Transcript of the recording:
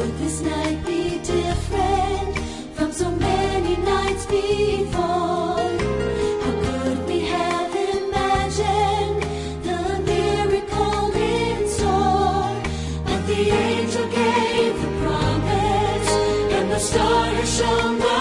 could this night be different from so many nights before? How could we have imagined the miracle in store? But the angel gave the promise, and the star has shone.